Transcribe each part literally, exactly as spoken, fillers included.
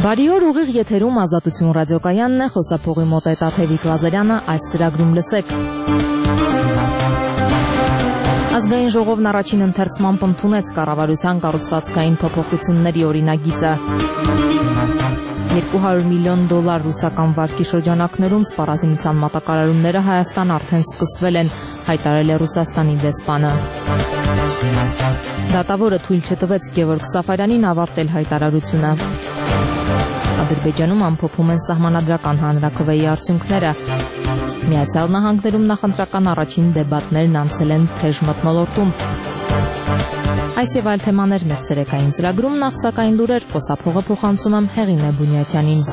Բարի օր, ուղիղ եթերում Ազատություն ռադիոկայանն է, խոսափողի մոտ է Տաթևիկ Լազարյանը, այս ծրագրում լսեք։ Ազգային ժողովն առաջին ընթերցմամբ ընդունեց կառավարության կառուցվածքային փոփոխությունների օրինագիծը։ երկու հարյուր միլիոն դոլար ռուսական վարկի շրջանակներում սպառազինության մատակարարումները Հայաստան արդեն սկսվել են, հայտարարել է Ռուսաստանի դեսպանը։ Դատավորը թույլ չտվեց Գևորգ Սաֆարյանին ավարտել հայտարարությունը։ Ադրբեջանում ամփոփում են սահմանադրական հանրաքվեի արդյունքները։ Միացյալ Նահանգներում նախընտրական առաջին դեբատներն անցել են թեժ մթնոլորտում։ Այս եւ այլ թեմաներ մեր ցերեկային ծրագրում, նախ սակայն լուրեր, խոսափողը փոխանցում եմ Հեղինե Բունյատյանին։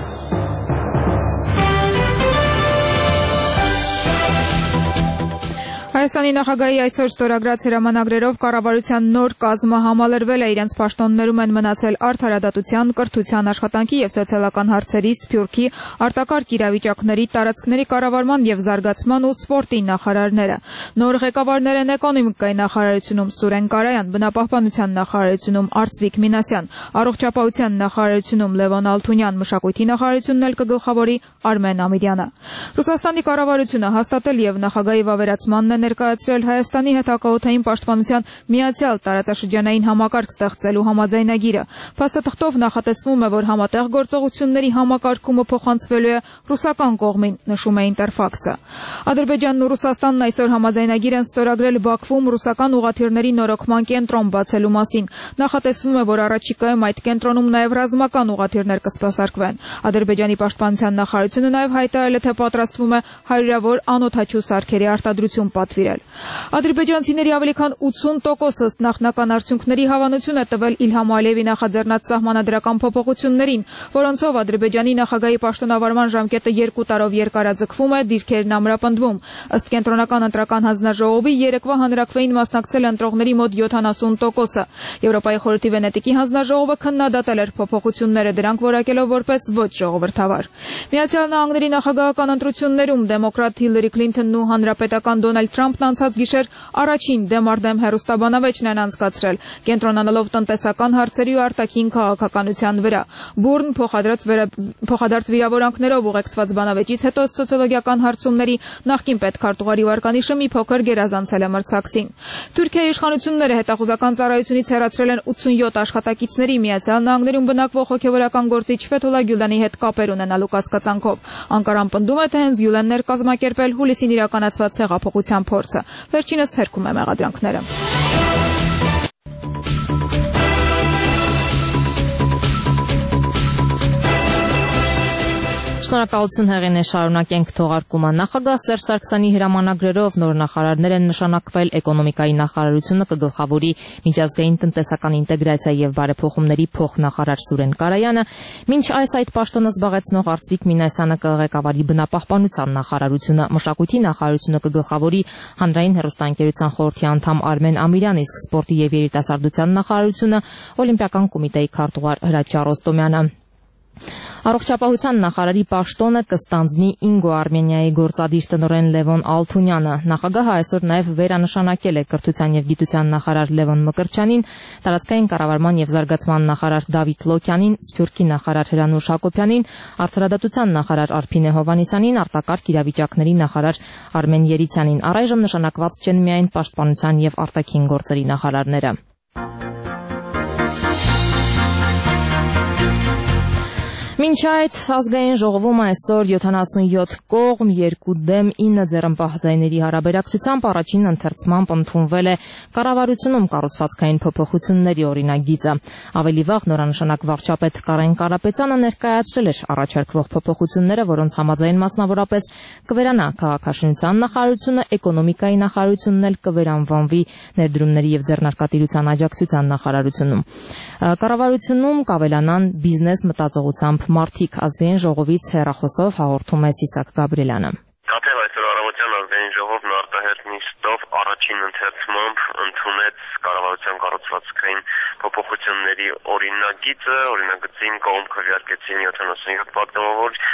Հայաստանի նախագահի այսօր ստորագրած հրամանագրերով կառավարության նոր կազմը համալրվել է, իրենց պաշտոններում են մնացել արդարադատության, կրթության, աշխատանքի եւ սոցիալական հարցերի, սփյուռքի, արտակարգ իրավիճակների, տարածքների կառավարման եւ զարգացման ու սպորտի նախարարները։ Նոր ղեկավարներ են էկոնոմիկայի նախարարությունում Սուրեն Կարայան, բնապահպանության նախարարությունում Արծվիկ Մինասյան, առողջապահության նախարարությունում Լևոն Ալթունյան, մշակույթի նախարարությունն էլ կգլխավորի Արմեն Ամիրյանը։ Ռուսաստանի կառավարությունը հաստատել եւ նախագահի վավերացմանն ներկայացրել Հայաստանի հետ հակաօդային պաշտպանության միացյալ տարածաշրջանային համակարգ ստեղծելու համաձայնագիրը։ Փաստաթղթով նախատեսվում է, որ համատեղ գործողությունների համակարգումը փոխանցվելու է ռուսական կողմին, նշում է Ինտերֆաքսը։ Ադրբեջանն ու Ռուսաստանն այսօր համաձայնագիր են ստորագրել Բաքվում ռուսական ուղղաթիռների նորոգման կենտրոն բացելու մասին։ Նախատեսվում է, որ առաջիկայում այդ կենտրոնում նաև ռազմական ուղղաթիռներ կսպասարկվեն։ Ադրբեջանի պաշտպանության նախարարությունը նաև հայտարարել է, թե պատրաստվում է հարյուրավոր անօդաչու սարքերի արտադրություն պատվիրել։ Ադրբեջանցիների ավելի քան ութսուն տոկոսը ըստ նախնական արդյունքների հավանություն է տվել Իլհամ Ալիևի նախաձեռնած սահմանադրական փոփոխություններին, որոնցով Ադրբեջանի նախագահի պաշտոնավարման ժամկետը երկու տարով երկարաձգվում է, դիրքերն ամրապնդվում։ Ըստ կենտրոնական ընտրական հանձնաժողովի երեկվա հանրաքվեին մասնակցել ընտրողների մոտ յոթանասուն տոկոսը։ Եվրոպայի խորհրդի Վենետիկի հանձնաժողովը քննադատել էր փոփոխությունները, դրանք որակելով որպես ոչ ժողովրդավար։ Միացյալ Նահանգների նախագահական ընտրություններում դեմոկրատ Հիլարի Քլինթոնն ու հանրապետական Դոնալդ Թրամփն անցած գիշեր առաջին դեմարդեմ հեռուստաբանավեճն են անցկացրել, կենտրոնանալով տնտեսական հարցերի ու արտաքին քաղաքականության վրա։ Բուրն փոխադարձ վիրավորանքներով ուղեկցված բանավեճից հետո սոցիոլոգիական հարցումների նախկին պետքարտուղարի վարկանիշը մի փոքր գերազանցել է մրցակցին։ Թուրքիայի իշխանությունները հետախուզական ծառայությունից հեռացրել են ութսունյոթ աշխատակիցների Միացյալ Նահանգներում բնակվող հոգևորական գործիչ Ֆեթուլա Գյուլանի հետ կապեր ունենալու կասկածանքով։ Անկարան պնդում է, թե հենց Գյուլանն էր կազմակերպել հուլիսին իրականացված հեղափոխության փորձը։ Վերջինս հերքում է մեղադրանքները։ Շնորհակալություն Հեղինե, շարունակենք թողարկումը։ Նախագահ Սերժ Սարգսյանի հրամանագրերով նոր նախարարներ են նշանակվել էկոնոմիկայի նախարարությունը կգլխավորի միջազգային տնտեսական ինտեգրացիա եւ բարեփոխումների փոխնախարար Սուրեն Կարայանը, մինչ այս այդ պաշտոնը զբաղեցնող Արծվիկ Մինասյանը կղեկավարի բնապահպանության նախարարությունը, մշակույթի նախարարությունը կգլխավորի հանրային հեռուստաընկերության խորհրդի անդամ Արմեն Ամիրյանը, իսկ սպորտի եւ երիտասարդության նախարարությունը Օլիմպիական կոմիտեի քարտուղար Հրաչյա Ռոստոմյանը։ Առողջապահության նախարարի պաշտոնը կստանձնի Ինգո Արմենիայի գործադիր տնօրեն Լևոն Ալթունյանը։ Նախագահը այսօր նաև վերանշանակել է կրթության եւ գիտության նախարար Լևոն Մկրտչյանին, տարածքային կառավարման եւ զարգացման նախարար Դավիթ Լոքյանին, սփյուռքի նախարար Հրանուշ Հակոբյանին, արդարադատության նախարար Արփինե Հովհաննիսյանին, արտակարգ իրավիճակների նախարար Արմեն Երիցյանին։ Առայժմ նշանակված չեն միայն պաշտպանության եւ արտաքին գործերի նախարարները։ Մինչ այդ ազգային ժողովում այսօր յոթանասունյոթ կողմ, երկու դեմ, ինը ձեռնպահ ձայների հարաբերակցությամբ առաջին ընթերցմամբ ընդունվել է կառավարությունում կառուցվածքային փոփոխությունների օրինագիծը։ Ավելի վաղ նորանշանակ վարչապետ Կարեն Կարապետյանը ներկայացրել էր առաջարկվող փոփոխությունները, որոնց համաձայն մասնավորապես կվերանա քաղաքաշինության նախարարությունը, էկոնոմիկայի նախարարությունն էլ կվերանվանվի ներդրումների եւ ձեռնարկատիրության աջակցության նախարարությունում։ Կառավարությունում կավելանան բիզնես մտածողությամբ մարդիկ, ազգային ժողովից հեռախոսով հաղորդում է Սիսակ Գաբրիելյանը։ Թաթև այսօր առավոտյան ազգային ժողովն արտահերթ նիստով առաջին ընթերցմամբ ընդունեց կառավարության կառուցվածքային փոփոխությունների օրինագիծը, օրինագծին կողմ քվեարկեցին յոթանասունյոթ պատգամավոր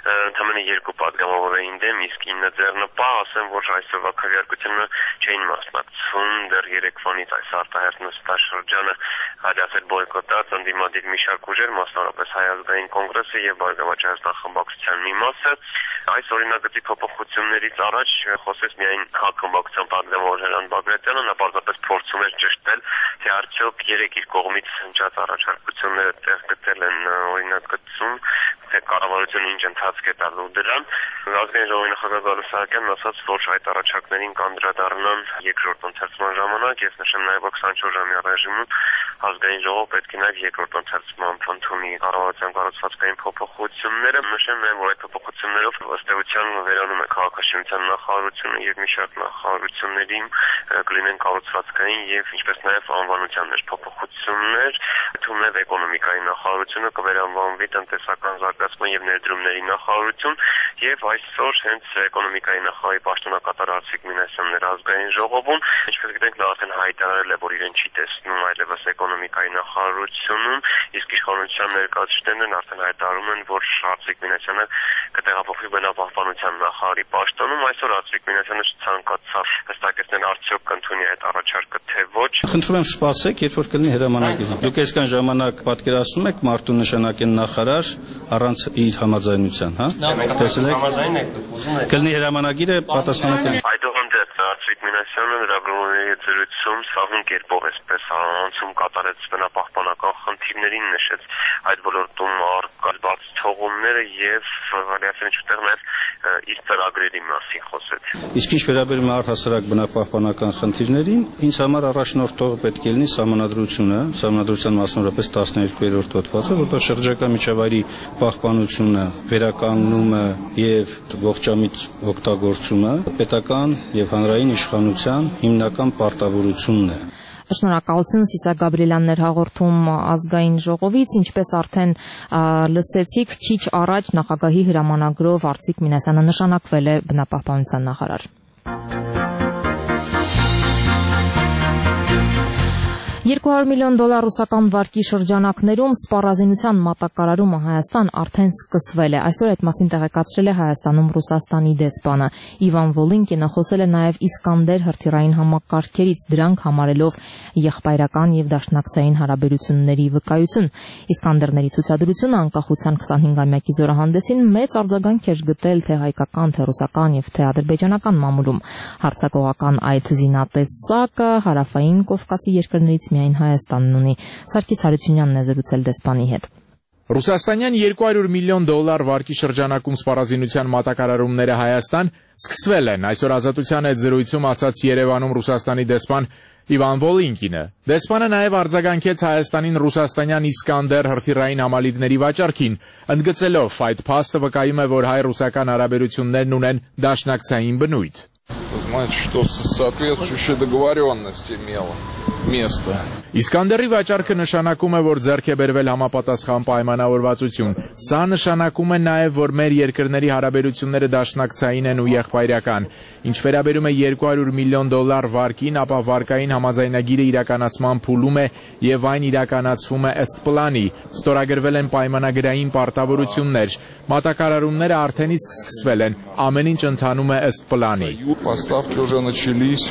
ընդամենը երկու պատգամավոր էին դեմ, իսկ ինը ձեռնպահ, ասեմ, որ այսօրվա քվեարկությանը չէին մասնակցում, դեռ երեկվանից այս արտահերթ նստաշրջանը հաջացել բոյկոտած, ընդդիմադիր մի շարք ուժեր, մասնավորապես Հայ ազգային կոնգրեսը եւ Բարգավաճ Հայաստան խմբակցության մի մասը, այս օրինագծի փոփոխություններից առաջ խոսեց միայն հակամբակցության պատգամավոր Հրանտ Բագրատյանը, նա պարզապես փորձում էր ճշտել, թե արդյոք երեք իր կողմից հնչած առաջարկությունները տեղ գտել են օրինագծում, թե կառավարությունը ինչ ընթացք է տալու դրան։ Ազգային ժողովի նախագահ Գալուստ Սահակյանն ասաց, որ այդ առաջարկներին կանդրադառնան երկրորդ ընթերցման ժամանակ, ես նշեմ նաև որ քսանչորս ժամյա ռեժիմում ազգային ժողովը պետք է նաև երկրորդ ընթերցման ընդունի կառավարության կառուցվածքային փոփոխությունները, նշեմ նաև որ այդ փոփոխություններով ըստ էության վերանում է քաղաքաշինության նախարարությունը եւ մի շարք նախարարությունների կլինեն կառուցվածքային եւ ինչպես նաև անվանության մեջ փոփոխություններ, թվում է էկոնոմիկայի նախարարությունը կվերանվանվի տնտեսական զարգացման եւ ներդրումների նախարարություն եւ այսօր հենց էկոնոմիկայի նախարարի պաշտոնակատար Արծվիկ Մինասյանն էր ազգային ժողովում, ինչպես գիտենք նա արդեն հայտարարել է, որ իրեն չի տեսնում այլևս էկոնոմիկայի նախարարությունում, իսկ իշխանության ներկայացուցիչներն արդեն հայտարարում են, որ Արծվիկ Մինասյանը կտեղափոխվի բնապահպանության նախարարի պաշտոնում, այսօր Արծվիկ Մինասյանը ցանկացավ հստակեցնել արդյոք կընդունի այդ առաջարկը թե ոչ։ Խնդրում եմ սպասեք, երբ որ կլինի հրամանագիր։ Դուք այսքան ժամանակ պատկերացնում եք մարդու նշանակեն նախարար առանց իր համաձայնության, հա? Տեսել եք։ Կլինի հրամանագիրը պատասխանատու։ Այդուհանդերձ Արծվիկ Մինասյանը լրագրողների զրույցում սահուն կերպով այսպես անցում կատարեց բնապահպանական խնդիրներին, նշեց այդ ոլորտում առկա բաց թողումները եւ վարիացիոն չտեղ նաեւ իր ծրագրերի մասին խոսեց։ Իսկ ինչ վերաբերում է առհասարակ բնապահպանական խնդիրներին, ինձ համար առաջնորդողը պետք է լինի սահմանադրությունը, սահմանադրության մասնավորապես տասներկուերորդ հոդվածը, որտեղ շրջակա միջավայրի պահպանությունը, վերականգնումը եւ ողջամիտ օգտագործումը պետական եւ հանրային իշխանության հիմնական պարտավորությունն է։ Շնորհակալություն Սիսակ Գաբրիելյանն էր հաղորդում ազգային ժողովից, ինչպես արդեն լսեցիք, քիչ առաջ նախագահի հրամանագրով Արծվիկ Մինասյանը նշանակվել է բնապահպանության նախարար։ երկու հարյուր միլիոն դոլար ռուսական վարկի շրջանակներում սպառազինության մատակարարումը Հայաստան արդեն սկսվել է։ Այսօր այդ մասին տեղեկացրել է Հայաստանում Ռուսաստանի դեսպանը։ Իվան Վոլինկինը խոսել է նաև Իսկանդեր հրթիռային համակարգերից, դրանք համարելով եղբայրական եւ դաշնակցային հարաբերությունների վկայություն։ Իսկանդերների ցուցադրությունը անկախության քսանհինգամյակի զորահանդեսին մեծ արձագանք էր գտել թե հայկական, թե ռուսական եւ թե ադրբեջանական մամուլում։ Հարձակողական այդ զինատեսակը հարավային Կովկասի երկրներից միայն Հայաստանն ունի։ Սարգիս Հարությունյանն է զրուցել դեսպանի հետ։ Ռուսաստանյան երկու հարյուր միլիոն դոլար վարկի շրջանակում սպառազինության մատակարարումները Հայաստան սկսվել են։ Այսօր Ազատության հետ զրույցում ասաց Երևանում Ռուսաստանի դեսպան Իվան Վոլինկինը։ Դեսպանը նաև արձագանքեց Հայաստանին ռուսաստանյան Իսկանդեր հրթիռային համալիրների վաճառքին, ընդգծելով այդ փաստը վկայում է, որ հայ-ռուսական հարաբերություններն ունեն դաշնակցային բնույթ։ Это значит, что соответствующая договоренность имела место. Իսկանդերի վաճառքը նշանակում է, որ ձեռք է բերվել համապատասխան պայմանավորվածություն։ Սա նշանակում է նաև, որ մեր երկրների հարաբերությունները դաշնակցային են ու եղբայրական։ Ինչ վերաբերում է երկու հարյուր միլիոն դոլար վարկին, ապա վարկային համաձայնագիրը իրականացման փուլում է եւ այն իրականացվում է ըստ պլանի։ Ստորագրվել են պայմանագրային պարտավորություններ։ Մատակարարումները արդեն իսկ սկսվել են։ Ամեն ինչ ընթանում է ըստ պլանի։ Поставки уже начались.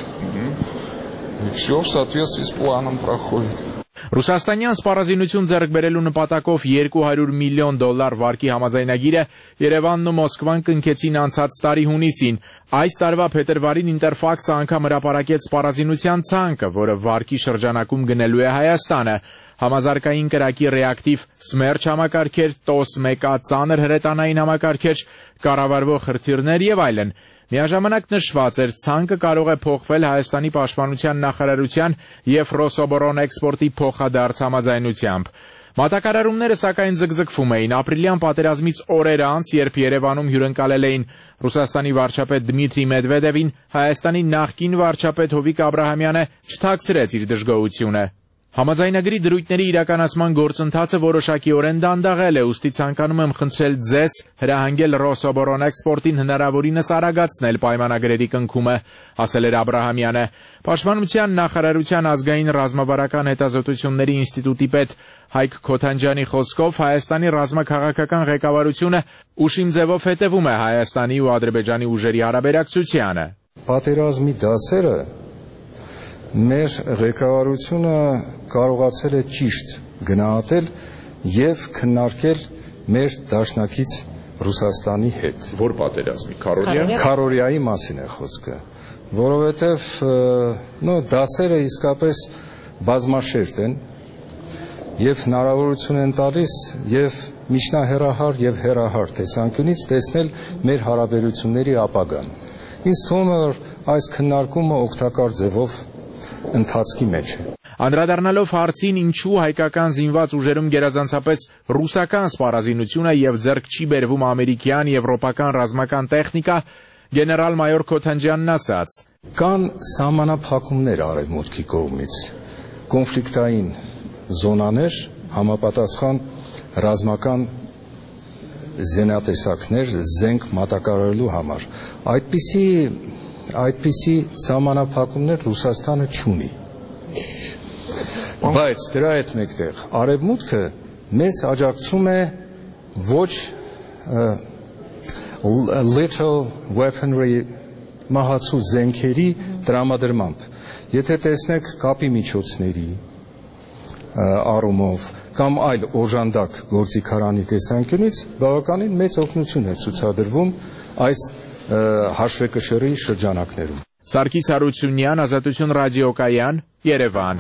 И все в соответствии с планом проходит. Ռուսաստանյան սպառազինություն ձեռք բերելու նպատակով երկու հարյուր միլիոն դոլար վարկի համաձայնագիրը Երևանն ու Մոսկվան կնքեցին անցած տարի հունիսին։ Այս տարվա փետրվարին Ինտերֆաքսը անգամ հրապարակեց սպառազինության ցանկը, որը վարկի շրջանակում գնելու է Հայաստանը։ Համազարգային կրակի ռեակտիվ Սմերչ համակարգեր, տոս մեկ A ծանր հրետանային համակարգեր, կառավարվող հրթիռներ եւ այլն։ Միաժամանակ նշված էր, ցանկը կարող է փոխվել Հայաստանի պաշտպանության նախարարության եւ Ռոսոբոռոնէքսպորտի փոխադարձ համաձայնությամբ։ Մատակարարումները սակայն ձգձգվում էին ապրիլյան պատերազմից օրեր անց, երբ Երևանում հյուրընկալել էին Ռուսաստանի վարչապետ Դմիտրի Մեդվեդևին, Հայաստանի նախկին վարչապետ Հովիկ Աբրահամյանը չթաքցրեց իր դժգոհությունը։ Համաձայնագրի դրույթների իրականացման գործընթացը որոշակիորեն դանդաղել է, ուստի ցանկանում եմ խնդրել ձեզ հրահանգել Ռոսոբոռնեքսպորտին հնարավորինս արագացնել պայմանագրերի կնքումը, ասել էր Աբրահամյանը։ Պաշտպանության նախարարության ազգային ռազմավարական հետազոտությունների ինստիտուտի պետ Հայկ Քոթանջյանի խոսքով Հայաստանի ռազմաքաղաքական ղեկավարությունը ուշիմ ձևով հետևում է Հայաստանի ու Ադրբեջանի ուժերի հարաբերակցությանը։ Պատերազմի դասերը մեր ղեկավարությունը կարողացել է ճիշտ գնահատել եւ քննարկել մեր դաշնակից Ռուսաստանի հետ։ Որ պատերազմի Քարորիա Քարորիայի մասին է խոսքը, որովհետեւ նո դասերը իսկապես բազմաշերտ են եւ հնարավորություն են տալիս եւ միջնահեռահար եւ հեռահար տեսանկյունից տեսնել մեր հարաբերությունների ապագան։ Ինձ թվում է, որ այս քննարկումը օգտակար ձևով ընթացքի մեջ է։ Անդրադառնալով հարցին, ինչու հայկական զինված ուժերում գերազանցապես ռուսական սպառազինությունը եւ ձեռք չի բերվում ամերիկյան, եվրոպական ռազմական տեխնիկա, գեներալ-մայոր Քոթանջյանն ասաց. Կան սահմանափակումներ արևմուտքի կողմից, կոնֆլիկտային զոնաներ, համապատասխան ռազմական զենատեսակներ, զենք մատակարարելու համար։ Այդպիսի այդպիսի սահմանափակումներ Ռուսաստանը չունի։ Բայց դրա հետ մեկտեղ արևմուտքը մեզ աջակցում է ոչ little weaponry մահացու զենքերի տրամադրմամբ։ Եթե տեսնեք կապի միջոցների առումով կամ այլ օժանդակ գործիքարանի տեսանկյունից բավականին մեծ օգնություն է ցուցադրվում այս հաշվեկշռի շրջանակներում։ Սարգիս Հարությունյան, Ազատություն ռադիոկայան, Երևան։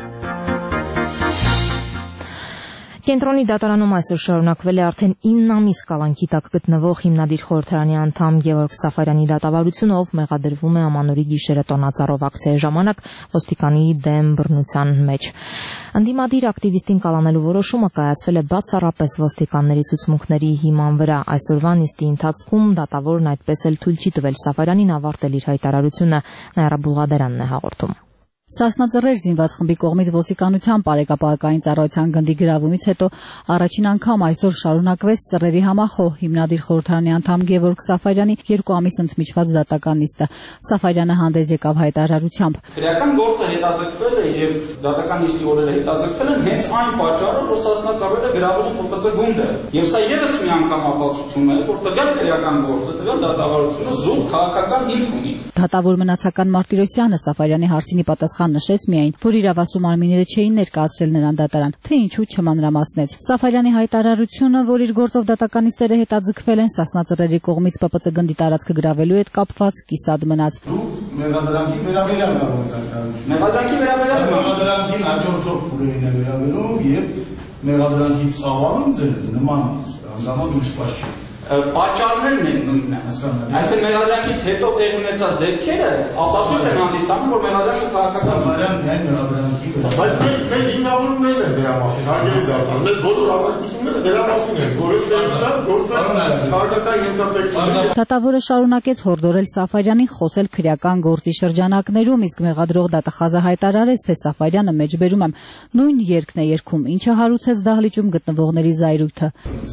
Կենտրոնի դատարանում այսօր շարունակվել է արդեն ինը ամիս կալանքի տակ գտնվող հիմնադիր խորհրդարանի անդամ Գևորգ Սաֆարյանի դատավարությունը, ով մեղադրվում է ամանորի գիշերը տոնածառով ակցիայի ժամանակ ոստիկանի դեմ բռնության մեջ։ Ընդդիմադիր ակտիվիստին կալանելու որոշումը կայացվել է բացառապես ոստիկանների ցուցմունքների հիման վրա։ Այսօրվա նիստի ընթացքում դատավորն այդպես էլ թույլ չի տվել Սաֆարյանին ավարտել իր հայտարարությունը, Նաիրա Բուլղադերանն է հաղորդում։ Սասնաձեռեր զինված խմբի կողմից ոստիկանության բարեկապահական ծառայության գնդի գրավումից հետո առաջին անգամ այսօր շարունակվեց ծռերի համախոհ հիմնադիր խորհրդարանի անդամ Գևորգ Սաֆարյանի երկու ամիս ընդմիջված դատական նիստը։ Սաֆարյանը հանդես եկավ հայտարարությամբ. Քրեական գործը հետաձգվել է եւ դատական նիստի օրերը հետաձգվել են հենց այն պատճառով, որ սասնաձեռերը գրավում են Ֆ Կ Ծ գունդը։ Եվ սա եւս մի անգամ ապացուցում է, որ տվյալ քրեական գործը, տվյալ դատավարությունը զուտ քաղաքական հիմք ունի։ Դատավոր մնացական Մարտիրոսյանը Սաֆարյանի հարցինի պատասխան նշեց միայն, որ իրավասու մարմինները չէին ներկայացրել նրան դատարան, թե ինչու չմանրամասնեց։ Սաֆարյանի հայտարարությունը, որ իր գործով դատական նիստերը հետաձգվել են սասնաձեռերի կողմից Պ Պ Ծ գնդի տարածքը գրավելու հետ կապված կիսատ մնաց։ Մեղադրանքի վերաբերյալ հայտարարություն։ Մեղադրանքի վերաբերյալ մեղադրանքին հաջորդող փուլերին է վերաբերում եւ մեղադրանքի ծավալում ձեր նման հանգամանք դժվար չէ։ Պատճառներն են նույնը։ Այսինքն մեղադրանքից հետո տեղ ունեցած դեպքերը ապացույց են հանդիսանում, որ մեղադրանքը քաղաքական Մարիամ միայն մեղադրանքի վրա։ Բայց մեր հիմնավորումներն են դրա մասին, հարգելի դատան, մեր բոլոր հավաքությունները դրա մասին են, որ ստեղծած գործը քաղաքական ենթատեքստներ։ Դատավորը շարունակեց հորդորել Սաֆարյանին խոսել քրեական գործի շրջանակներում, իսկ մեղադրող դատախազը հայտարարեց, թե Սաֆարյանը մեջբերում է նույն երգն է երգում, ինչը հարուցեց դահլիճում գտնվողների զայրույթը։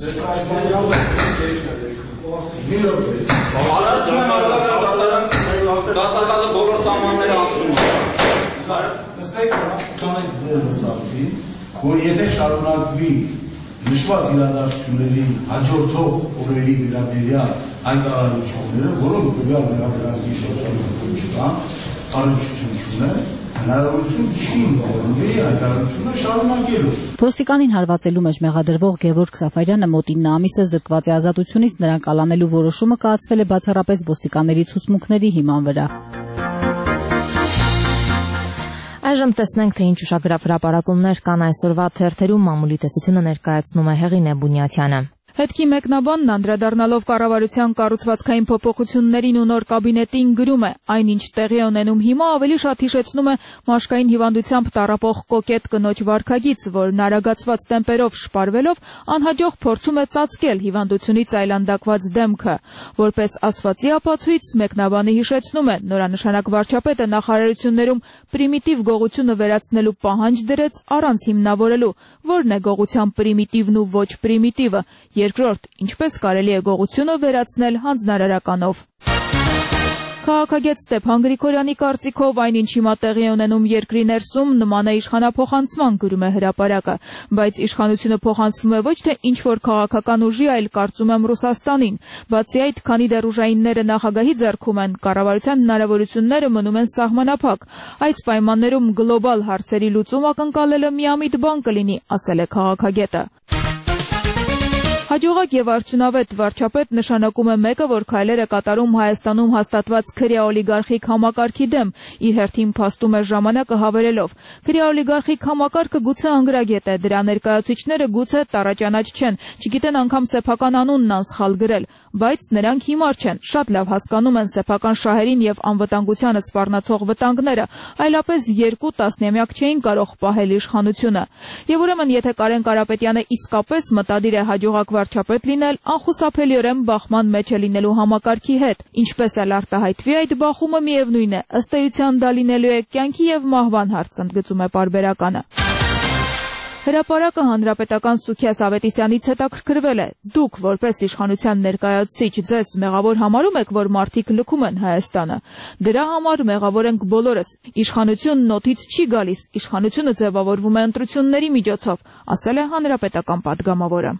Արարքում եմ արտակարգ դատարանը բոլոր սահմանները անցնում է։ Նստեք կանենք ձեր վստահություն, որ եթե շարունակվի նշված իրադարձությունների հաջորդող օրերի վերաբերյալ հայտարարությունները, որոնք տվյալ մեղադրանքի շրջանում չկան, առնչություն չունեն, հնարավորություն չի ընձեռնի հայտարարությունը շարունակելու։ Ոստիկանին հարվածելու մեջ մեղադրվող Գևորգ Սաֆարյանը մոտ ինը ամիս է զրկված է ազատությունից, նրան կալանելու որոշումը կայացվել է բացառապես ոստիկանների ցուցմունքների հիման վրա։ Այժմ տեսնենք, թե ինչ ուշագրավ հրապարակումներ կան այսօրվա թերթերում, մամուլի տեսությունը ներկայացնում է Հեղինե Բունյաթյանը։ Հետքի մեկնաբանն անդրադառնալով կառավարության կառուցվածքային փոփոխություններին ու նոր կաբինետին գրում է. այնինչ տեղի ունենում հիմա ավելի շատ հիշեցնում է մաշկային հիվանդությամբ տառապող կոկետ կնոջ վարքագիծ, որն արագացված տեմպերով շպարվելով անհաջող փորձում է ծածկել հիվանդությունից այլանդակված դեմքը։ Որպես ասվածի ապացույց մեկնաբանը հիշեցնում է, նորանշանակ վարչապետը նախարարություններում պրիմիտիվ գողությունը վերացնելու պահանջ դրեց առանց հիմնավորելու, որն է գողության պրիմիտիվն ու ոչ պրիմիտիվը։ Երկրորդ, ինչպես կարելի է գողությունը վերացնել հանձնարարականով։ Քաղաքագետ Ստեփան Գրիգորյանի կարծիքով այնինչ հիմա տեղի է ունենում երկրի ներսում նման է իշխանափոխանցման, գրում է Հրապարակը, բայց իշխանությունը փոխանցվում է ոչ թե ինչ-որ քաղաքական ուժի, այլ կարծում եմ Ռուսաստանին։ Բացի այդ, քանի դեռ ուժայինները նախագահի ձեռքում են, կառավարության հնարավորությունները մնում են սահմանափակ։ Այս պայմաններում գլոբալ հարցերի լուծում ակնկալելը միամիտ բան կլինի, ասել է քաղաքագետը։ Հաջողակ եւ արդյունավետ վարչապետ նշանակում է մեկը, որ քայլեր է կատարում Հայաստանում հաստատված քրեաօլիգարխիկ համակարգի դեմ, իր հերթին փաստում է ժամանակը հավերելով։ Քրեաօլիգարխիկ համակարգը գուցե անգրագետ է, դրա ներկայացուցիչները գուցե տառաճանաչ չեն, չգիտեն անգամ սեփական անունն անսխալ գրել, բայց նրանք հիմար չեն, շատ լավ հասկանում են սեփական շահերին եւ անվտանգությանը սպառնացող վտանգները, այլապես երկու տասնամյակ չէին կարող պահել իշխանությունը։ Եվ ուրեմն, եթե Կարեն Կարապետյանը իսկապես մտադիր է հաջողակ վարչապետ լինել, անխուսափելիորեն բախման մեջ է լինելու համակարգի հետ։ Ինչպես էլ արտահայտվի այդ բախումը, միևնույն է, ըստ էության դա լինելու է կյանքի եւ մահվան հարց, ընդգծում է պարբերականը։ Հրապարակը հանրապետական Սուքիաս Ավետիսյանից հետաքրքրվել է. Դուք, որպես իշխանության ներկայացուցիչ, ձեզ մեղավոր համարում եք, որ մարդիկ լքում են Հայաստանը։ Դրա համար մեղավոր ենք բոլորս։ Իշխանությունն օդից չի գալիս, իշխանությունը ձևավորվում է ընտրությունների միջոցով, ասել է հանրապետական պատգամավորը։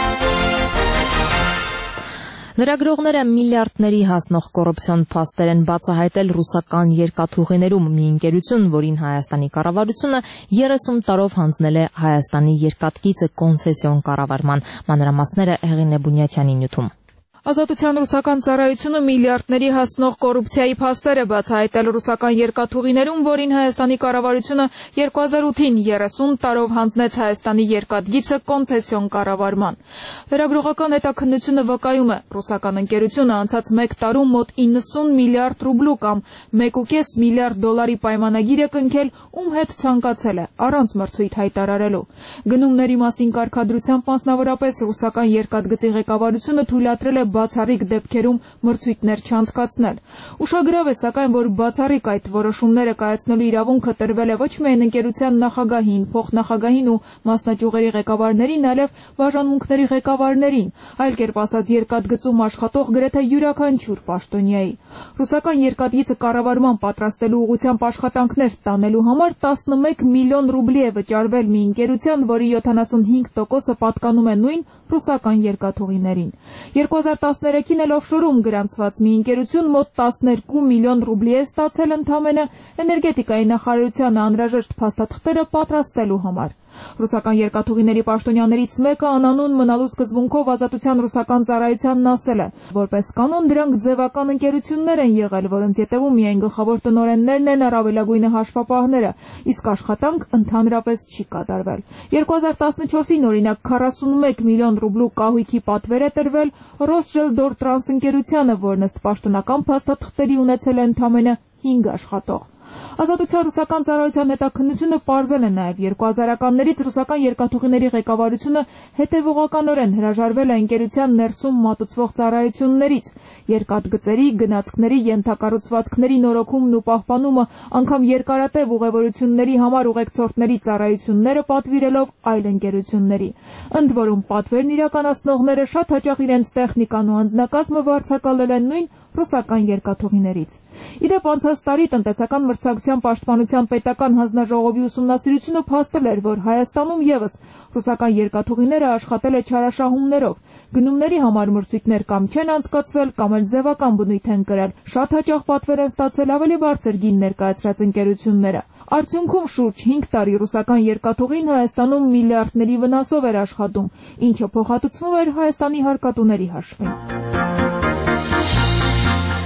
Լրագրողները միլիարդների հասնող կոռուպցիոն փաստեր են բացահայտել ռուսական երկաթուղիներում, մի ընկերություն, որին Հայաստանի կառավարությունը երեսուն տարով հանձնել է Հայաստանի երկաթգիծը կոնցեսիոն կառավարման։ Մանրամասները Հեղինե Բունյաթյանի նյութում։ Ազատության ռուսական ծառայությունը միլիարդների հասնող կոռուպցիայի փաստեր է բացահայտել ռուսական երկաթուղիներում, որին Հայաստանի կառավարությունը երկու հազար ութին երեսուն տարով հանձնեց Հայաստանի երկաթգիծը կոնցեսիոն կառավարման։ Լրագրողական հետաքննությունը վկայում է, ռուսական ընկերությունը անցած մեկ տարում մոտ իննսուն միլիարդ ռուբլու կամ մեկ ու կես միլիարդ դոլարի պայմանագիր է կնքել, ում հետ ցանկացել է, առանց մրցույթ հայտարարելու։ Գնումների մասին կարգադրությամբ մասնավորապես ռուսական երկաթգծի ղեկավարությունը թույլատրել է բացառիկ դեպքերում մրցույթներ չանցկացնել։ Ուշագրավ է, սակայն, որ բացառիկ այդ որոշումները կայացնելու իրավունքը տրվել է ոչ միայն ընկերության նախագահին, փոխնախագահին ու մասնաճյուղերի ղեկավարներին, այլև բաժանմունքների ղեկավարներին, այլ կերպ ասած երկաթգծում աշխատող գրեթե յուրաքանչյուր պաշտոնյայի։ Ռուսական երկաթգիծը կառավարման պատրաստելու ուղղությամբ աշխատանքներ տանելու համար տասնմեկ միլիոն ռուբլի է վճարվել մի ընկերության, որի յոթանասունհինգ տոկոսը պատկանում է նույն ռուսական երկաթուղիներին։ երկու հազար տասներեքին էլ օֆշորում գրանցված մի ընկերություն մոտ տասներկու միլիոն ռուբլի է ստացել ընդամենը էներգետիկայի նախարարությանը անհրաժեշտ փաստաթղթերը պատրաստելու համար։ Ռուսական երկաթուղիների պաշտոնյաներից մեկը անանուն մնալու սկզբունքով Ազատության ռուսական ծառայությանն ասել է, որպես կանոն դրանք ձևական ընկերություններ են եղել, որոնց ետևում միայն գլխավոր տնօրեններն են, առավելագույնը հաշվապահները, իսկ աշխատանք ընդհանրապես չի կատարվել։ երկու հազար տասնչորսին օրինակ քառասունմեկ միլիոն ռուբլու կահույքի պատվեր է տրվել Ռոսժելդորտրանս ընկերությանը, որն ըստ պաշտոնական փաստաթղթերի ունեցել է ընդամենը հինգ աշխատող։ Ազատության ռուսական ծառայության հետաքննությունը պարզել է նաև երկու հազարականներից ռուսական երկաթուղիների ղեկավարությունը հետևողականորեն հրաժարվել է ընկերության ներսում մատուցվող ծառայություններից, երկաթգծերի, գնացքների, ենթակառուցվածքների նորոգումն ու պահպանումը, անգամ երկարատև ուղևորությունների համար ուղեկցորդների ծառայությունները պատվիրելով այլ ընկերությունների։ Ընդ որում պատվերն իրականացնողները շատ հաճախ իրենց տեխնիկան ու անձնակազմը վարձակալել են նույն ռուսական երկաթուղիներից։ Իդեպ անցած տարի տնտեսական մրցակցության պաշտպանության պետական հանձնաժողովի ուսումնասիրությունը փաստել էր, որ Հայաստանում եւս ռուսական երկաթուղիները աշխատել է չարաշահումներով, գնումների համար մրցույթներ կամ չեն անցկացվել, կամ էլ ձևական բնույթ են կրել, շատ հաճախ պատվեր են ստացել ավելի բարձր գին ներկայացրած ընկերությունները։ Արդյունքում շուրջ հինգ տարի ռուսական երկաթուղին Հայաստանում միլիարդների վնասով էր աշխատում, ինչը փոխհատուցվում էր Հայաստանի հարկատուների հաշվին։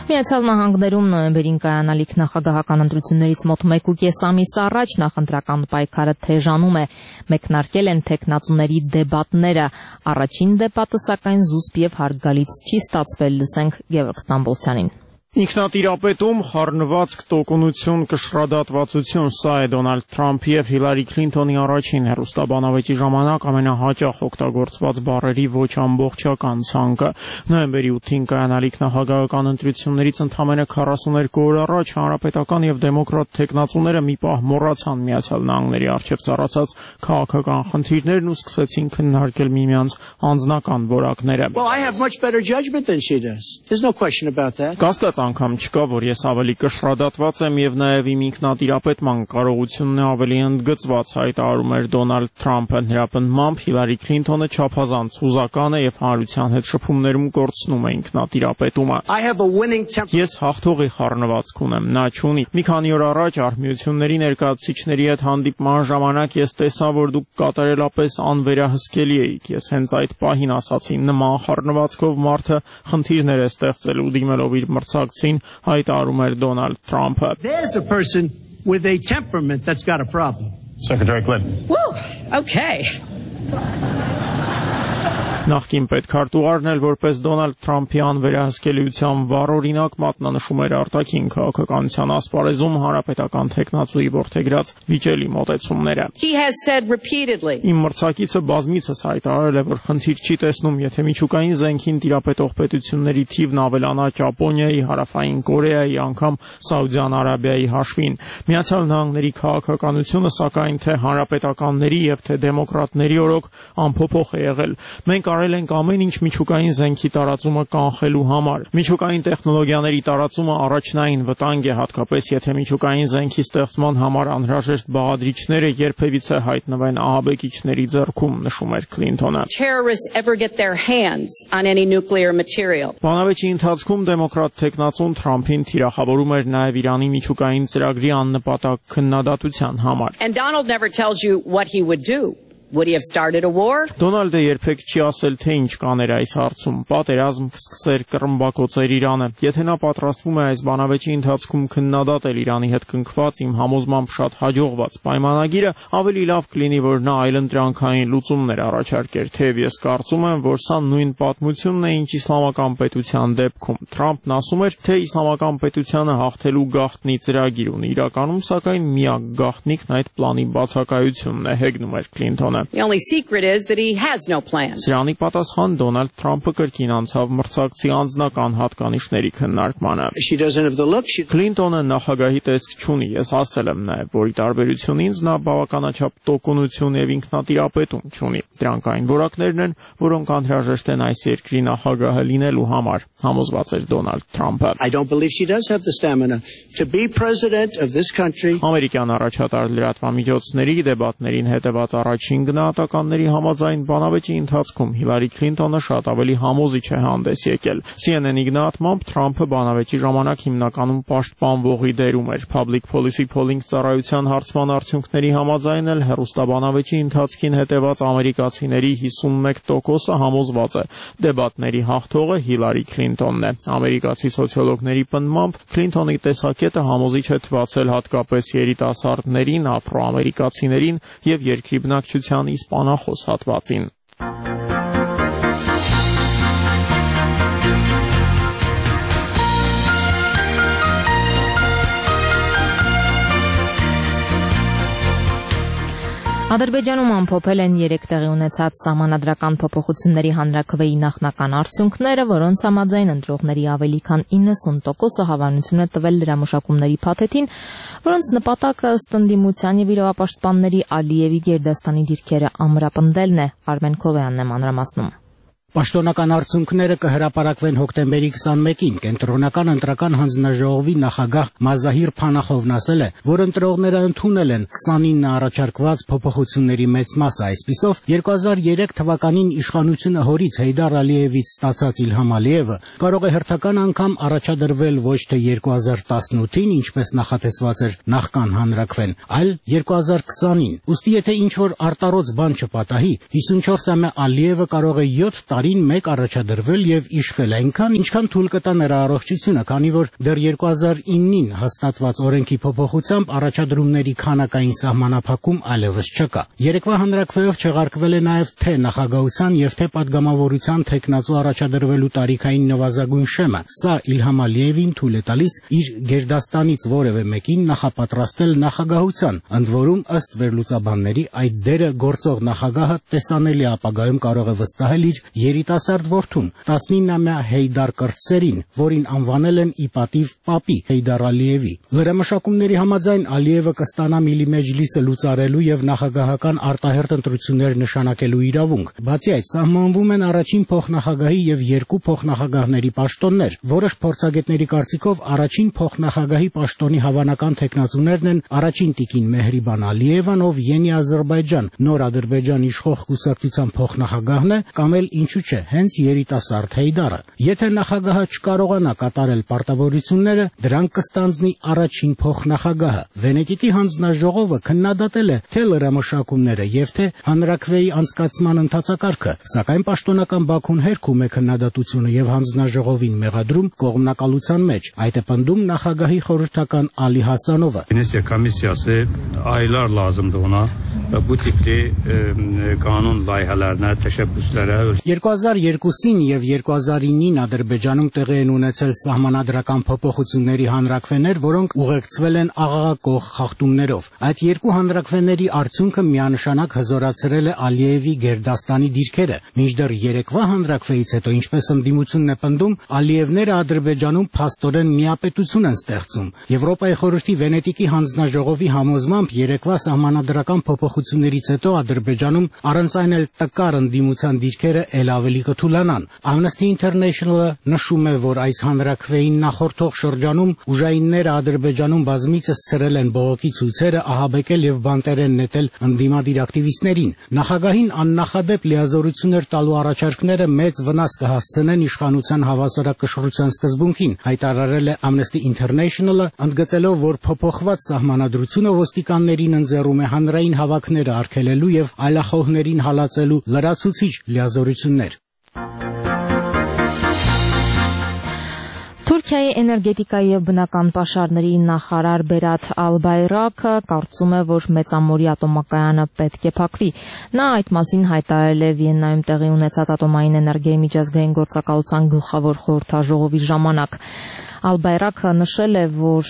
Միացյալ Նահանգներում նոյեմբերին կայանալիք նախագահական ընտրություններից մոտ մեկ ու կես ամիս առաջ նախընտրական պայքարը թեժանում է, մեկնարկել են թեկնածուների դեբատները, առաջին դեբատը սակայն զուսպ եւ հարգալից չի ստացվել, լսենք Գևորգ Ստամբոլցյանին։ Ինքնատիրապետում խառնվածք, տոկունություն, կշռադատվածություն, սա է Դոնալդ Թրամփի եւ Հիլարի Քլինթոնի առաջին հեռուստաբանավեճի ժամանակ ամենահաճախ օգտագործված բառերի ոչ ամբողջական ցանկը։ Նոյեմբերի ութին կայանալիք նախագահական ընտրություններից ընդամենը քառասուներկու օր առաջ հանրապետական եւ դեմոկրատ թեկնածուները մի պահ մոռացան Միացյալ Նահանգների առջեւ ծառացած քաղաքական խնդիրներն ու սկսեցին քննարկել միմյանց անձնական որակները։ Well, I have much better judgment than she does. There's no question about that. Կասկած անգամ չկա, որ ես ավելի կշռադատված եմ եւ նաեւ իմ ինքնատիրապետման կարողությունն է ավելի ընդգծված, հայտարարում էր Դոնալդ Թրամփը։ Նրա պնդմամբ Հիլարի Քլինթոնը չափազանց հուզական է եւ հանրության հետ շփումներում կորցնում է ինքնատիրապետումը։ Ես հաղթողի խառնվածք ունեմ, նա չունի։ Մի քանի օր առաջ արհմիությունների ներկայացուցիչների հետ հանդիպման ժամանակ ես տեսա, որ դուք կատարելապես անվերահսկելի էիք։ Ես հենց այդ պահին ասացի, նման խառնվածքով մարդը խնդիրներ է ստեղծել ու դիմելով իր մրցակցին, հայտարարում էր Դոնալդ Թրամփը։ There's a person with a temperament that's got a problem. Secretary Clinton. Woo, okay. Նախկին պետքարտուղարն էլ որպես Դոնալդ Թրամփի անվերահսկելիության վառօրինակ մատնանշում էր արտաքին քաղաքականության ասպարեզում հանրապետական թեկնածուի որդեգրած վիճելի մոտեցումները։ He has said repeatedly. Իմ մրցակիցը բազմիցս հայտարարել է, որ խնդիր չի տեսնում, եթե միջուկային զենքին տիրապետող պետությունների թիվն ավելանա Ճապոնիայի, Հարավային Կորեայի, անգամ Սաուդյան Արաբիայի հաշվին։ Միացյալ Նահանգների քաղաքականությունը սակայն թե հանրապետականների եւ թե դեմոկրատների օրոք անփոփոխ է եղել։ Մենք արել ենք ամեն ինչ միջուկային զենքի տարածումը կանխելու համար։ Միջուկային տեխնոլոգիաների տարածումը առաջնային վտանգ է, հատկապես եթե միջուկային զենքի ստեղծման համար անհրաժեշտ բաղադրիչները երբևիցե հայտնվեն ահաբեկիչների ձեռքում, նշում էր Քլինթոնը։ Terrorists ever get their hands on any nuclear material. Բանավեճի ընթացքում դեմոկրատ թեկնածուն Թրամփին թիրախավորում էր նաև Իրանի միջուկային ծրագրի աննպատակ քննադատության համար։ And Donald never tells you what he would do. Would he have started a war? Դոնալդը երբեք չի ասել, թե ինչ կաներ այս հարցում։ Պատերազմ կսկսեր, կռմբակոծեր Իրանը։ Եթե նա պատրաստվում է այս բանավեճի ընթացքում քննադատել Իրանի հետ կնքված իմ համոզմամբ շատ հաջողված պայմանագիրը, ավելի լավ կլինի, որ նա այլընտրանքային լուծումներ առաջարկեր, թեև ես կարծում եմ, որ սա նույն պատմությունն է, ինչ իսլամական պետության դեպքում։ Թրամփն ասում էր, թե իսլամական պետությանը հաղթելու գաղտնի ծրագիր ունի։ Իրականում, սակայն, միակ գաղտնիքն այդ պլանի բացակայությունն է, հեգնում էր Քլինթոնը։ The only secret is that he has no plan. Սրանի պատասխան Դոնալդ Թրամփը կրկին անցավ մրցակցի անձնական հատկանիշների քննարկմանը։ She doesn't have the look. She... Քլինտոնը նախագահի տեսք չունի, ես ասել եմ նաև, որ ի տարբերություն ինձ նա բավականաչափ տոկունություն եւ ինքնատիրապետում չունի։ Դրանք այն որակներն են, որոնք անհրաժեշտ են այս երկրի նախագահը լինելու համար, համոզված էր Դոնալդ Թրամփը։ I don't believe she does have the stamina to be president of this country. Ամերիկյան առաջատար լրատվամիջոցների դեբատներին հետևած առաջին գնահատականների համաձայն բանավեճի ընթացքում Հիլարի Քլինթոնը շատ ավելի համոզիչ է հանդես եկել։ C N N-ի գնահատմամբ Թրամփը բանավեճի ժամանակ հիմնականում պաշտպանվողի դերում էր։ Public Policy Polling ծառայության հարցման արդյունքների համաձայն էլ հեռուստաբանավեճի ընթացքին հետևած ամերիկացիների հիսունմեկ տոկոսը համոզված է դեբատների հաղթողը Հիլարի Քլինթոնն է։ Ամերիկացի սոցիոլոգների պնդմամբ Քլինթոնի տեսակետը համոզիչ է թվացել հատկապես երիտասարդներին, աֆրոամերիկացիներին եւ երկրի բնակչության իսպանախոս հատվածին։ Ադրբեջանում ամփոփել են երեք տեղի ունեցած սահմանադրական փոփոխությունների հանրաքվեի նախնական արդյունքները, որոնց համաձայն ընտրողների ավելի քան իննսուն տոկոսը հավանություն է տվել լրամշակումների փաթեթին, որոնց նպատակը ըստ ընդդիմության եւ իրավապաշտպանների Ալիևի Գերդաստանի դիրքերը ամրապնդելն է։ Արմեն Քոլոյանն է մանրամասնում։ Պաշտոնական արդյունքները կհրապարակվեն հոկտեմբերի քսանմեկին։ Կենտրոնական ընտրական հանձնաժողովի նախագահ Մազահիր Փանախովն ասել է, որ ընտրողները ընդունել են քսանինը առաջարկված փոփոխությունների մեծ մասը, այսպիսով երկու հազար երեք թվականին իշխանությունը հորից Հեյդար Ալիևից ստացած Իլհամ Ալիևը կարող է հերթական անգամ առաջադրվել ոչ թե երկու հազար տասնութին, ինչպես նախատեսված էր նախքան հանրաքվեն, այլ երկու հազար քսանին։ Ուստի եթե ինչ որ արտառոց բան չպատահի, հիսունչորսամյա Ալիևը կարող է յոթ տարի տարին մեկ առաջադրվել եւ իշխել այնքան, ինչքան թույլ կտա նրա առողջությունը, քանի որ դեռ երկու հազար իննին հաստատված օրենքի փոփոխությամբ առաջադրումների քանակային սահմանափակում այլևս չկա։ Երեկվա հանրաքվեով չեղարկվել է նաեւ թե նախագահության եւ թե падգամավորության թեկնածու առաջադրվելու տարիքային նվազագույն շեմը։ Սա Իլհամ Ալիևին թույլ է տալիս իր գերդաստանից որևէ մեկին նախապատրաստել նախագահության, ընդ որում ըստ վերլուծաբանների այդ դերը գործող նախագահը տեսանելի ապագայում կարող է վստահել իր երիտասարդ որդուն, տասնինամյա Հեյդար Կրտսերին, որին անվանել են ի պատիվ պապի Հեյդար Ալիևի։ Լրամշակումների համաձայն Ալիևը կստանա Միլի Մեջլիսը լուծարելու եւ նախագահական արտահերտ ընտրություններ նշանակելու իրավունք։ Բացի այդ, սահմանվում են առաջին փոխնախագահի եւ երկու փոխնախագահների պաշտոններ։ Որոշ փորձագետների կարծիքով առաջին փոխնախագահի պաշտոնի հավանական թեկնածուներն են առաջին տիկին Մեհրիբան Ալիևան, ով Յենի Ադրբեջան, նոր Ադրբեջան իշխող կուսակցության փոխնախագահն է, կամ էլ ինչու՞ չէ, հենց երիտասարդ Հեյդարը։ Եթե նախագահը չկարողանա կատարել պարտավորությունները, դրանք կստանձնի առաջին փոխնախագահը։ Վենետիկի հանձնաժողովը քննադատել է թե լրամշակումները եւ թե հանրաքվեի անցկացման ընթացակարգը, սակայն պաշտոնական Բաքուն հերքում է քննադատությունը եւ հանձնաժողովին մեղադրում կողմնակալության մեջ։ Այդ է պնդում նախագահի խորհրդական Ալի Հասանովը։ Aylar lazımdı ona bu tipli kanun layihələrinə, təşəbbüslərə. երկու հազար երկուսին եւ երկու հազար ինին Ադրբեջանում տեղի են ունեցել սահմանադրական փոփոխությունների հանրաքվեներ, որոնք ուղեկցվել են աղաղակող խախտումներով։ Այդ երկու հանրաքվեների արդյունքը միանշանակ հզորացրել է Ալիևի գերդաստանի դիրքերը։ Մինչդեռ երեկվա հանրաքվեից հետո, ինչպես ընդդիմությունն է պնդում, Ալիևները Ադրբեջանում փաստորեն միապետություն են ստեղծում։ Եվրոպայի խորհրդի Վենետիկի հանձնաժողովի համոզմամբ երեկվա սահմանադրական փոփոխություններից հետո Ադրբեջանում առանց այն էլ տկար ընդդիմության դիրքերը ել ավելի կթուլանան։ Amnesty International-ը նշում է, որ այս հանրաքվեին նախորդող շրջանում ուժայինները Ադրբեջանում բազմիցս ցրել են բողոքի ցույցերը, ահաբեկել եւ բանտերեն նետել ընդդիմադիր ակտիվիստներին։ Նախագահին աննախադեպ լիազորություններ տալու առաջարկները մեծ վնաս կհասցնեն իշխանության հավասարակշռության սկզբունքին, հայտարարել է Amnesty International-ը, ընդգծելով, որ փոփոխված սահմանադրությունը ոստիկաններին ընձեռում է հանրային հավաքները արգելելու եւ այլախոհներին հալածելու լրացուցիչ լիազորություններ։ Թուրքիայի էներգետիկայի եւ բնական պաշարների նախարար Բերաթ Ալբայրակը կարծում է, որ Մեծամորի ատոմակայանը պետք է փակվի։ Նա այդ մասին հայտարարել է Վիեննայում տեղի ունեցած ատոմային էներգիայի միջազգային գործակալության գլխավոր խորհրդաժողովի ժամանակ։ Ալբայրակը նշել է, որ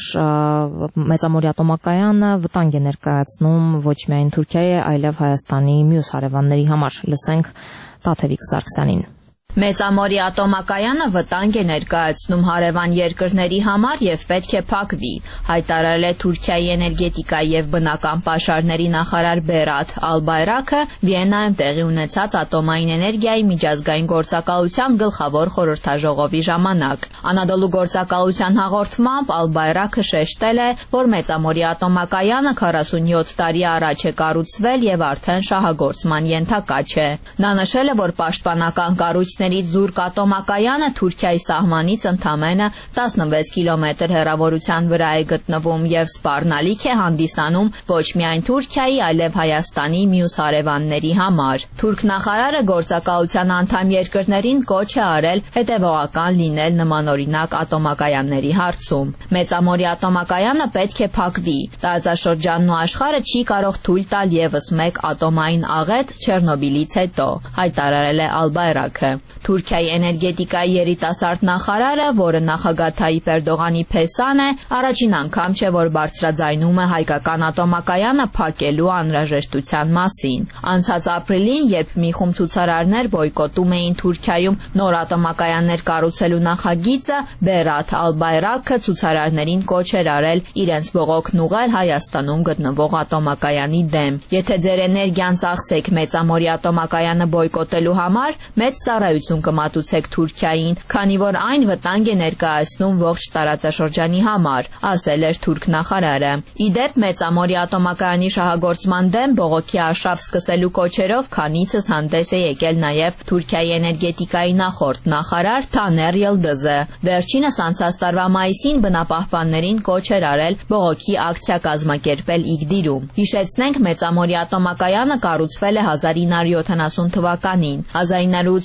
Մեծամորի ատոմակայանը վտանգ է ներկայացնում ոչ միայն Թուրքիայի, այլև Հայաստանի մյուս հարևանների համար։ Լսենք Տաթևիկ Սարգսյանին։ Մեծամորի ատոմակայանը վտանգ է ներկայացնում հարևան երկրների համար եւ պետք է փակվի, հայտարարել է Թուրքիայի էներգետիկայի եւ բնական պաշարների նախարար Բերաթ Ալբայրակը Վիեննայում տեղի ունեցած ատոմային էներգիայի միջազգային գործակալության գլխավոր խորհրդաժողովի ժամանակ։ Անադոլու գործակալության հաղորդմամբ Ալբայրակը շեշտել է, որ Մեծամորի ատոմակայանը քառասունյոթ տարի առաջ է կառուցվել եւ արդեն շահագործման ենթակա չէ։ Նա նշել է, որ պաշտպանական կառույցների Զուրկ ատոմակայանը Թուրքիայի սահմանից ընդամենը տասնվեց կիլոմետր հեռավորության վրա է գտնվում եւ սպառնալիք է հանդիսանում ոչ միայն Թուրքիայի, այլև Հայաստանի մյուս հարևանների համար։ Թուրք նախարարը գործակալության անդամ երկրներին կոչ է արել հետևողական լինել նմանօրինակ ատոմակայանների հարցում։ Մեծամորի ատոմակայանը պետք է փակվի։ Տարածաշրջանն ու աշխարհը չի կարող թույլ տալ եւս մեկ ատոմային աղետ Չեռնոբիլից հետո, հայտարարել է Ալբայրակը։ Թուրքիայի էներգետիկայի երիտասարդ նախարարը, որը նախագահ Թայիպ Էրդողանի փեսան է, առաջին անգամ չէ, որ բարձրաձայնում է հայկական ատոմակայանը փակելու անհրաժեշտության մասին։ Անցած ապրիլին, երբ մի խումբ ցուցարարներ բոյկոտում էին Թուրքիայում նոր ատոմակայաններ կառուցելու նախագիծը, Բերաթ Ալբայրակը ցուցարարներին կոչ էր արել իրենց բողոքն ուղղել Հայաստանում գտնվող ատոմակայանի դեմ։ Եթե ձեր էներգիան ծախսեք Մեծամորի ատոմակայանը բոյկոտելու համար, մեծ ծառայություն կմատուցեք Թուրքիային, քանի որ այն վտանգ է ներկայացնում ողջ տարածաշրջանի համար, ասել էր թուրք նախարարը։ Իդեպ Մեծամորի ատոմակայանի շահագործման դեմ բողոքի արշավ սկսելու կոչերով քանիցս հանդես է եկել նաև Թուրքիայի էներգետիկայի նախորդ նախարար Թաներ Յիլդիզը։ Վերջինս անցած տարվա մայիսին բնապահպաններին կոչ էր արել բողոքի ակցիա կազմակերպել Իգդիրում։ Հիշեցնենք, Մեծամորի ատոմակայանը կառուցվել է հազար ինը հարյուր յոթանասուն թվականին։ հազար ինը հարյուր ութսունութից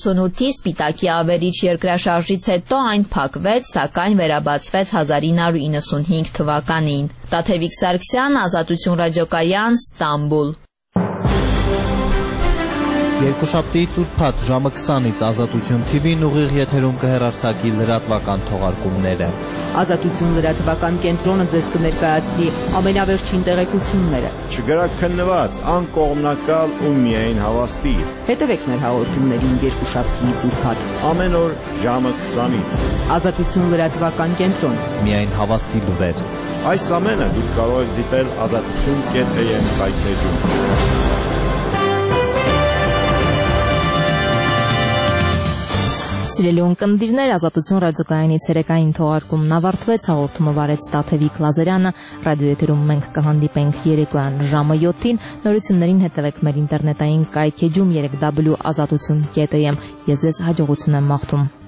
սպիտակի ավերիչ երկրաշարժից հետո այն փակվեց, սակայն վերաբացվեց հազար ինը հարյուր իննսունհինգ թվականին։ Տաթևիկ Սարգսյան, Ազատություն ռադիոկայան, Ստամբուլ։ Երկուշաբթիից ուրբաթ ժամը քսանից Ազատություն Թի Վին ուղիղ եթերում կհեռարձակի լրատվական թողարկումները։ Ազատություն լրատվական կենտրոնը ձեզ կներկայացնի ամենավերջին տեղեկությունները։ Չգրաքննված, անկողմնակալ ու միայն հավաստի։ Հետևեք մեր հաղորդումներին երկուշաբթիից ուրբաթ ամեն օր ժամը քսանից։ Ազատություն լրատվական կենտրոն։ Միայն հավաստի լուրեր։ Այս ամենը դուք կարող եք դիտել ազատություն կետ է եմ կայքեջում։ Սիրելի ունկնդիրներ, Ազատություն ռադիոկայանի ցերեկային թողարկումն ավարտվեց, հաղորդումը վարեց Տաթևիկ Լազարյանը, ռադիոեթերում մենք կհանդիպենք երեկոյան ժամը յոթին, նորություններին հետևեք մեր ինտերնետային կայքեջում երեք w ազատություն կետ am, ես ձեզ հաջողություն եմ մաղթում։